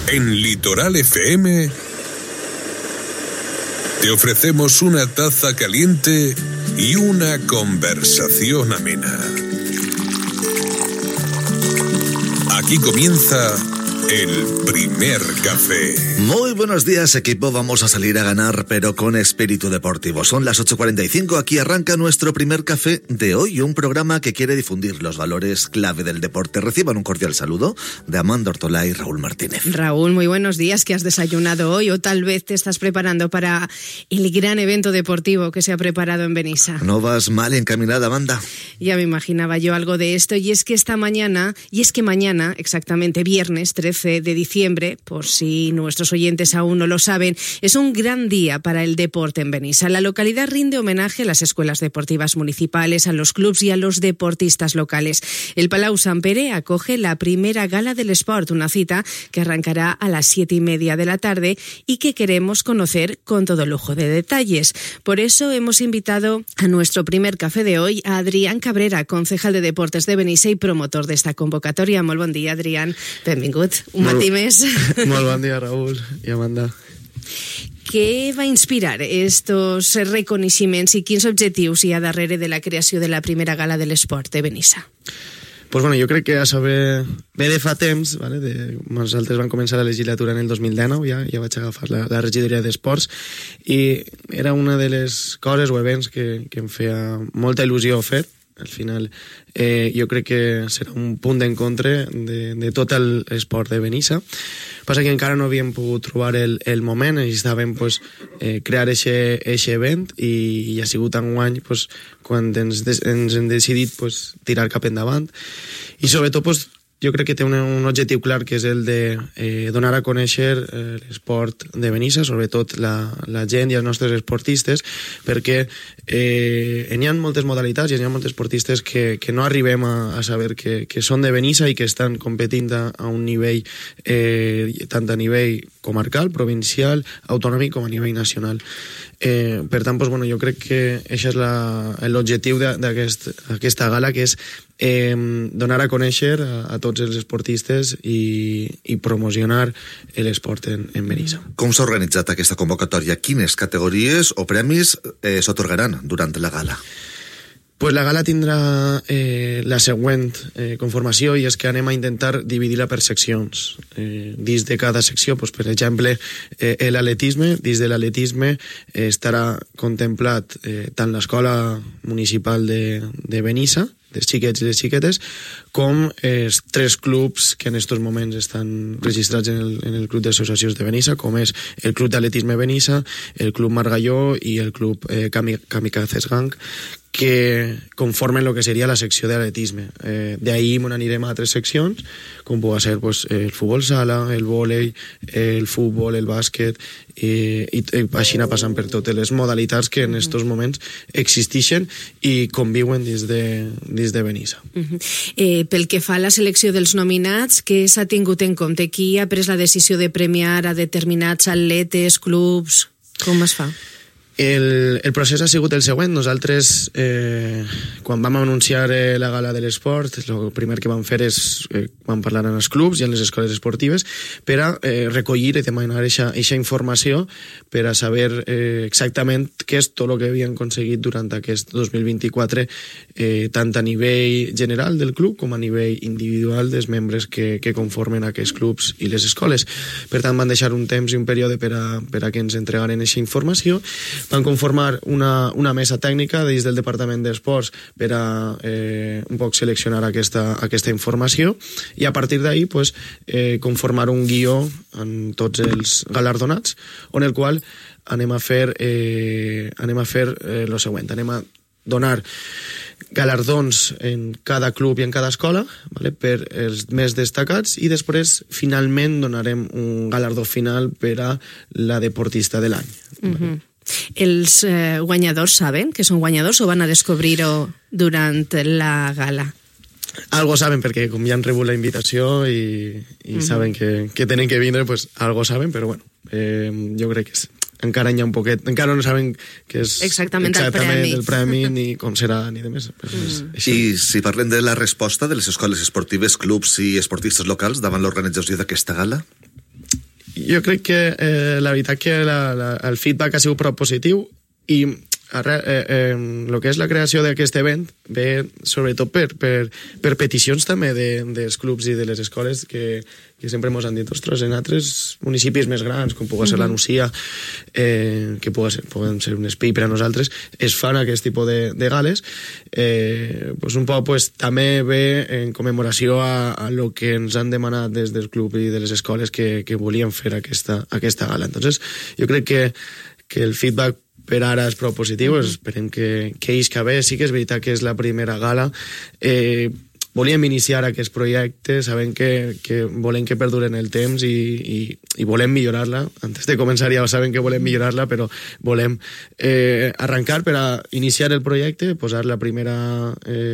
En Litoral FM te ofrecemos una taza caliente y una conversación amena. Aquí comienza el primer café. Muy buenos días, equipo. Vamos a salir a ganar, pero con espíritu deportivo. Son las 8:45. Aquí arranca nuestro primer café de hoy, un programa que quiere difundir los valores clave del deporte. Reciban un cordial saludo de Amanda Ortolá y Raúl Martínez. Raúl, muy buenos días. ¿Qué has desayunado hoy? O tal vez te estás preparando para el gran evento deportivo que se ha preparado en Benissa. No vas mal encaminada, Amanda. Ya me imaginaba yo algo de esto. Y es que mañana, exactamente viernes 13 de diciembre, por si nuestros oyentes aún no lo saben, es un gran día para el deporte en Benissa. La localidad rinde homenaje a las escuelas deportivas municipales, a los clubs y a los deportistas locales. El Palau Sant Pere acoge la primera Gala del Esport, una cita que arrancará a las 7:30 de la tarde y que queremos conocer con todo lujo de detalles. Por eso hemos invitado a nuestro primer café de hoy a Adrián Cabrera, concejal de Deportes de Benissa y promotor de esta convocatoria. Molt bon dia, Adrián. Benvingut. Un matí més. Molt bon dia, Raúl i Amanda. Què va inspirar estos reconeixements i quins objectius hi ha darrere de la creació de la primera Gala de l'Esport de Benissa? Pues bueno, jo crec que a saber ve de fa temps, ¿vale? Nosaltres vam començar la legislatura en el 2019, ja vaig agafar la regidoria d'Esports, i era una de les coses o events que em feia molta il·lusió fer. Al final, jo crec que serà un punt d'encontre de tot l'esport de Benissa. Passa que encara no havíem pogut trobar el moment, necessitàvem crear aquest event i ha sigut enguany quan ens hem decidit tirar cap endavant. I sobretot jo crec que té un objectiu clar, que és el de donar a conèixer l'esport de Benissa, sobretot la gent i els nostres esportistes, perquè n'hi ha moltes modalitats i n'hi ha molts esportistes que no arribem a saber que són de Benissa i que estan competint a un nivell, tant a nivell comarcal, provincial, autonòmic com a nivell nacional. Per tant, jo crec que això és l'objectiu d'aquesta gala, que és donar a conèixer a tots els esportistes i promocionar l'esport en Benissa. Com s'ha organitzat aquesta convocatòria? Quines categories o premis s'atorgaran durant la gala? Pues la gala tindrà la següent conformació, i és que anem a intentar dividir-la per seccions. Dins de cada secció, per exemple, l'atletisme. Dins de l'atletisme estarà contemplat tant l'escola municipal de Benissa, dels xiquets i les xiquetes, com els 3 clubs que en aquests moments estan registrats en el Club d'Associacions de Benissa, com és el Club d'Atletisme Benissa, el Club Margalló i el Club Kamikazes Gang, que conformen el que seria la secció d'atletisme. D'ahir anirem a altres seccions, com pugui ser el futbol sala, el vòlei, el futbol, el bàsquet, i així passant per totes les modalitats que en aquests moments existeixen i conviuen dins de Benissa. Pel que fa a la selecció dels nominats, què s'ha tingut en compte? Qui ha pres la decisió de premiar a determinats atletes, clubs? Com es fa? El procés ha sigut el següent. Nosaltres, quan vam anunciar la gala de l'esport, el primer que vam fer és vam parlar amb els clubs i amb les escoles esportives per a recollir i demanar aquesta informació, per a saber exactament què és tot el que havien aconseguit durant aquest 2024, tant a nivell general del club com a nivell individual dels membres que conformen aquests clubs i les escoles. Per tant, van deixar un temps i un període per a que ens entregaren aquesta informació. Van conformar una mesa tècnica dins del Departament d'Esports per a un poc seleccionar aquesta informació, i a partir d'ahir conformar un guió amb tots els galardonats, on el qual anem a fer el següent. Anem a donar galardons en cada club i en cada escola, ¿vale?, per els més destacats, i després finalment donarem un galardó final per a la deportista de l'any. ¿Vale? Els guanyadors saben que són guanyadors o van a descobrir-ho durant la gala? Algo saben, perquè com ja han rebut la invitació i saben que tenen que vindre, pues algo saben, però bueno, jo crec que encara hi ha un poquet, encara no saben què és exactament el premi ni com serà ni de més. I si parlem de la resposta de les escoles esportives, clubs i esportistes locals davant l'organització d'aquesta gala? Jo crec que la veritat que el feedback ha sigut prou positiu i el que és la creació d'aquest event ve sobretot per peticions també dels clubs i de les escoles que sempre ens han dit, ostres, en altres municipis més grans, com pugui ser la Nucia, que poden ser un espai per a nosaltres, es fan aquest tipus de gales, un poc també ve en commemoració a lo que ens han demanat des del club i de les escoles que volien fer aquesta gala. Entonces, jo crec que el feedback per ara és prou positiu, esperem que isca bé. Sí que és veritat que és la primera gala. Volíem iniciar aquest projecte sabent que volem que perduren el temps i volem millorar-la. Antes de començar ja sabem que volem millorar-la, però volem arrencar per a iniciar el projecte, posar la primera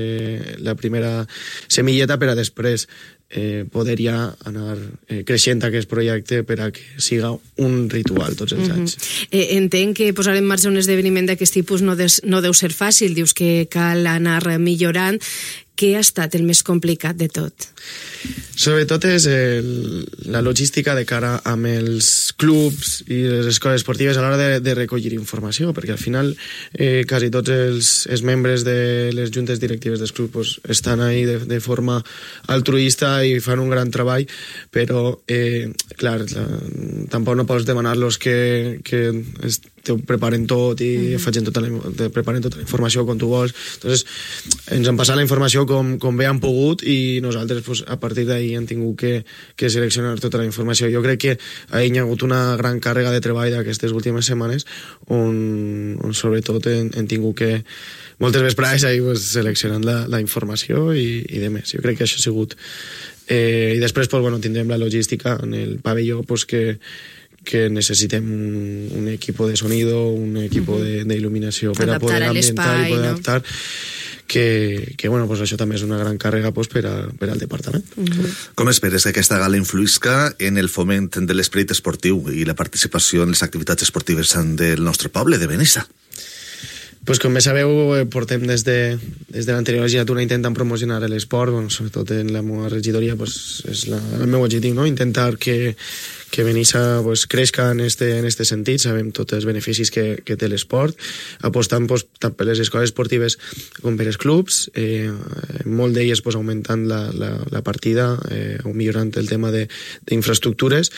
semilleta per a després poder ja anar creixent aquest projecte per a que siga un ritual tots els anys. Entenc que posar en marxa un esdeveniment d'aquest tipus no deu ser fàcil, dius que cal anar millorant. Què ha estat el més complicat de tot? Sobretot és la logística de cara amb els clubs i les escoles esportives a l'hora de recollir informació, perquè al final quasi tots els membres de les juntes directives dels clubs estan ahí de forma altruista i fan un gran treball, però clar, tampoc no pots demanar-los que te ho preparen tot i preparen tota la informació com tu vols. Entonces, ens han passat la informació com bé han pogut i nosaltres a partir d'ahir hem tingut que seleccionar tota la informació. Jo crec que hi ha hagut una gran càrrega de treball d'aquestes últimes setmanes on sobretot hem tingut que moltes vesprades seleccionant la informació i de més. Jo crec que això ha sigut i després tindrem la logística en el pavelló que necessitem un equipo de sonido, un equipo de il·luminació per a poder ambientar i poder adaptar, que això també és una gran càrrega per al departament. Com esperes que aquesta gala influïsca en el foment de l'esperit esportiu i la participació en les activitats esportives del nostre poble, de Benissa? Com bé sabeu, portem des de l'anterior legislatura intentant promocionar l'esport, sobretot en la meva regidoria és el meu objectiu, no? Intentar que Benissa creixca en este sentit. Sabem tots els beneficis que té l'esport, apostant tant per les escoles esportives com per els clubs, molt d'elles augmentant la partida o millorant el tema d'infraestructures,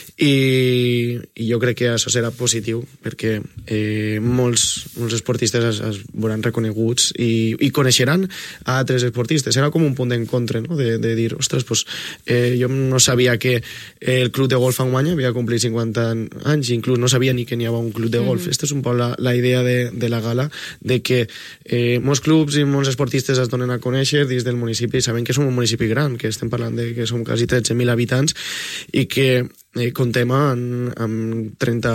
i jo crec que això serà positiu perquè molts esportistes es veuran reconeguts i coneixeran a altres esportistes. Serà com un punt d'encontre, no? De dir, ostres, jo no sabia que el club de golf enguany havia complit 50 anys, inclús no sabia ni que n'hi havia un club de golf. Aquesta és un poc la idea de la gala, de que molts clubs i molts esportistes es donen a conèixer dins del municipi. Sabem que som un municipi gran, que estem parlant de que som quasi 13.000 habitants i que comptem amb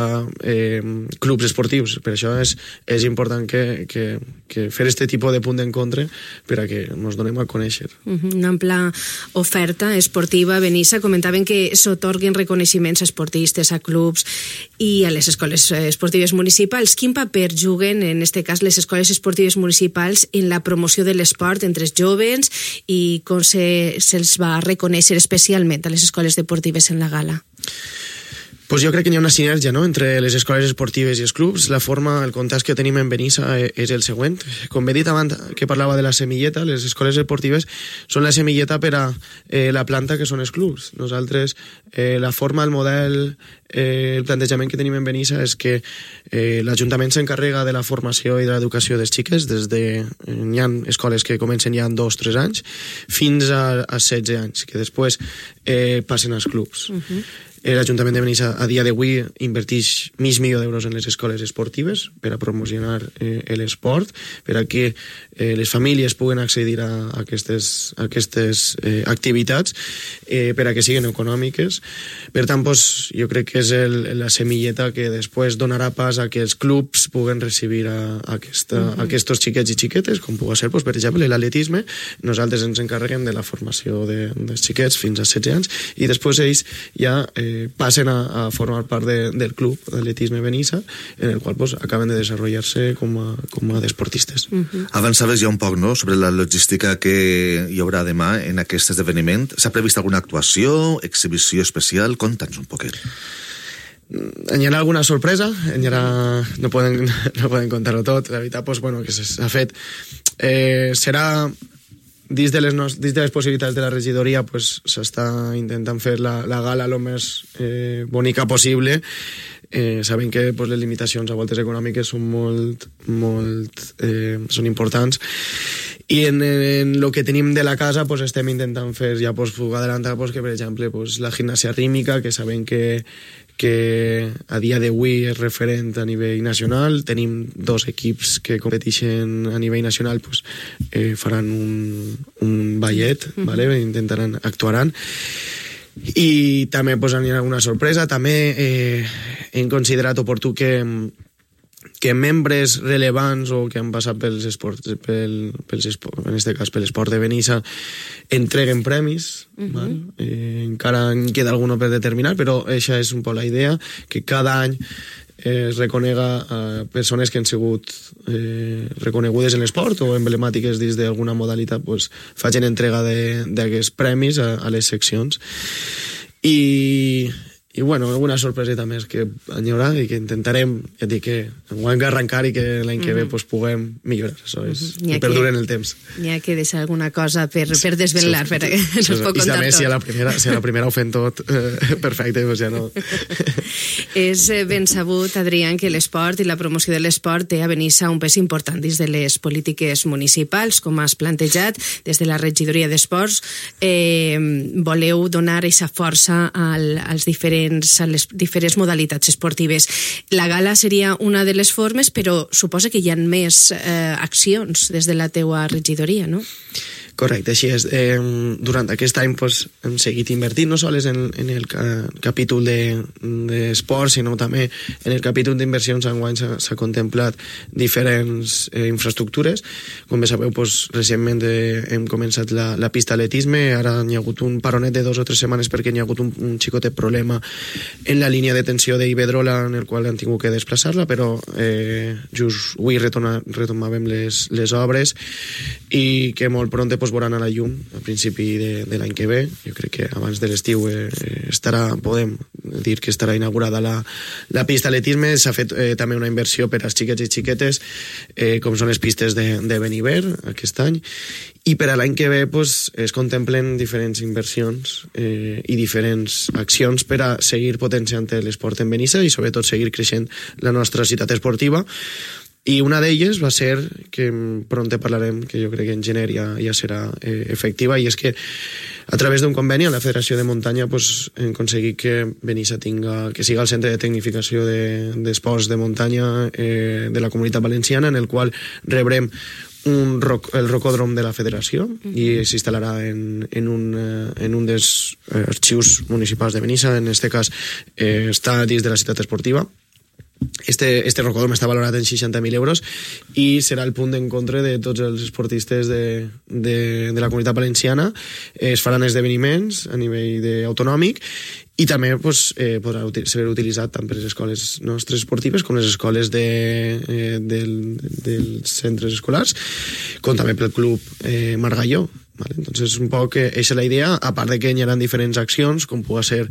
30 clubs esportius. Per això és important que fer aquest tipus de punt d'encontre per a que ens donem a conèixer. Una ampla oferta esportiva. Benissa, comentaven que s'atorguen reconeixements a esportistes, a clubs i a les escoles esportives municipals. Quin paper juguen, en aquest cas, les escoles esportives municipals en la promoció de l'esport entre els joves i com se'ls va reconèixer especialment a les escoles esportives en la gala? Jo crec que hi ha una sinergia, no?, entre les escoles esportives i els clubs. El context que tenim en Benissa és el següent. Com he dit abans que parlava de la semilleta, les escoles esportives són la semilleta per a la planta que són els clubs. Nosaltres, la forma, el model, el plantejament que tenim en Benissa és que l'Ajuntament s'encarrega de la formació i de l'educació dels xiques hi ha escoles que comencen ja en 2-3 anys fins a 16 anys, que després passen als clubs. L'Ajuntament de Benissa a dia d'avui inverteix $500,000 en les escoles esportives per a promocionar l'esport, per a que les famílies puguen accedir a aquestes activitats, per a que siguin econòmiques. Per tant, jo crec que és la semilleta que després donarà pas a que els clubs puguen recibir a aquests xiquets i xiquetes, com pugui ser, per exemple, l'atletisme. Nosaltres ens encarreguem de la formació dels xiquets fins a 16 anys i després ells ja passen a formar part del club d'atletisme Benissa, en el qual acaben de desenvolupar-se com a deportistes. Avançaves ja un poc, no?, sobre la logística que hi haurà demà en aquest esdeveniment. S'ha previst alguna actuació, exhibició especial? Conta'ns un poquet. Hi ha alguna sorpresa, no poden contar-ho tot. La veritat, que s'ha fet. Serà dins de les possibilitats de la regidoria, s'està intentant fer la gala el més bonica possible. Sabem que les limitacions a voltes econòmiques són són importants, i en el que tenim de la casa estem intentant fer, ja puc adelantar que, per exemple, la gimnàsia rítmica, que sabem que a dia d'avui és referent a nivell nacional. Tenim 2 equips que competeixen a nivell nacional, faran un ballet, actuaran. I també hi ha alguna sorpresa. També hem considerat oportú que membres rellevants o que han passat en aquest cas per l'esport de Benissa entreguen premis. Encara en queda alguno per determinar, però aquesta és un poc la idea, que cada any es reconega a persones que han sigut reconegudes en l'esport o emblemàtiques dins d'alguna modalitat, facin entrega d'aquests premis a les seccions. I alguna sorpreseta més que hi haurà i que intentarem, ja dic, que ho hem d'arrencar i que l'any que ve puguem millorar. Això és que perduren el temps. N'hi ha que deixar alguna cosa per desvelar, perquè no es pot contar tot. I també, si a la primera ho fem tot perfecte, ja no... És ben sabut, Adrián, que l'esport i la promoció de l'esport té a Benissa un pes important dins de les polítiques municipals, com has plantejat, des de la regidoria d'esports. Voleu donar aquesta força a les diferents modalitats esportives. La gala seria una de les formes, però suposa que hi ha més accions des de la teua regidoria, no? Correcte, així és. Durant aquest any hem seguit invertint no sols en el capítol d'esport, sinó també en el capítol d'inversions. Enguany s'ha contemplat diferents infraestructures. Com bé sabeu, recentment hem començat la pista d'atletisme. Ara hi ha hagut un paronet de 2 o 3 setmanes perquè hi ha hagut un xicotet problema en la línia de tensió d'Iberdrola, en el qual han tingut que desplaçar-la, però just avui retomàvem les obres i que molt pront veuran a la llum a principi de l'any que ve. Jo crec que abans de l'estiu podem dir que estarà inaugurada la pista d'atletisme. S'ha fet també una inversió per als xiquets i xiquetes, com són les pistes de Beniver aquest any, i per a l'any que ve es contemplen diferents inversions i diferents accions per a seguir potenciant l'esport en Benissa i sobretot seguir creixent la nostra ciutat esportiva. I una d'elles va ser, que pront parlarem, que jo crec que en gener ja serà efectiva, i és que a través d'un conveni a la Federació de Muntanya hem aconseguit que Benissa que siga el centre de tecnificació d'esports de muntanya de la Comunitat Valenciana, en el qual rebrem el rocòdrom de la federació i s'instal·larà en un dels arxius municipals de Benissa. En aquest cas està dins de la ciutat esportiva. Este rocòdrom està valorat en 60.000 euros i serà el punt d'encontre de tots els esportistes de la Comunitat Valenciana. Es faran esdeveniments a nivell autonòmic i també podrà ser utilitzat tant per les escoles nostres esportives com les escoles dels centres escolars, com també pel Club Margalló. Entonces, un poc aquesta és la idea, a part de que hi haurà diferents accions, com pugui ser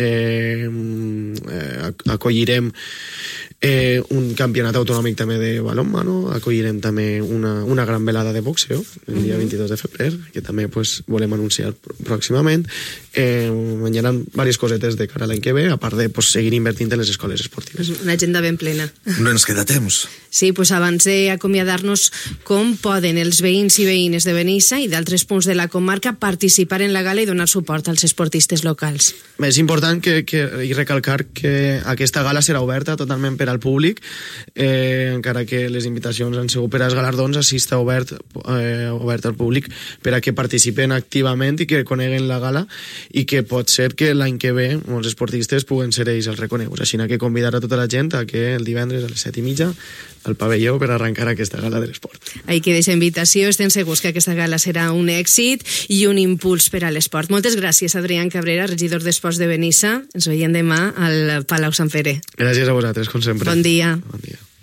acollirem un campionat autonòmic també de balonmano, acollirem també una gran velada de boxeo el dia 22 de febrer, que també volem anunciar pròximament. Hi haurà diverses cosetes de cara a l'any que ve, a part de seguir invertint en les escoles esportives. Una agenda ben plena. No ens queda temps. Sí, abans d'acomiadar-nos, com poden els veïns i veïnes de Benissa i d'altres punts de la comarca participar en la gala i donar suport als esportistes locals? És important i recalcar que aquesta gala serà oberta totalment per al públic, encara que les invitacions han sigut per als galardons, així està obert al públic per a que participen activament i que coneguen la gala, i que pot ser que l'any que ve molts esportistes puguen ser ells els reconeguts. Així que convidar a tota la gent a que el divendres a les 7:30 al pavelló per arrencar aquesta gala de l'esport. Ahí queda aquesta invitació, estem segurs que aquesta gala serà un èxit i un impuls per a l'esport. Moltes gràcies, Adrián Cabrera, regidor d'Esports de Benissa. Ens veiem demà al Palau Sant Pere. Gràcies a vosaltres, com sempre. Bon dia. Bon dia.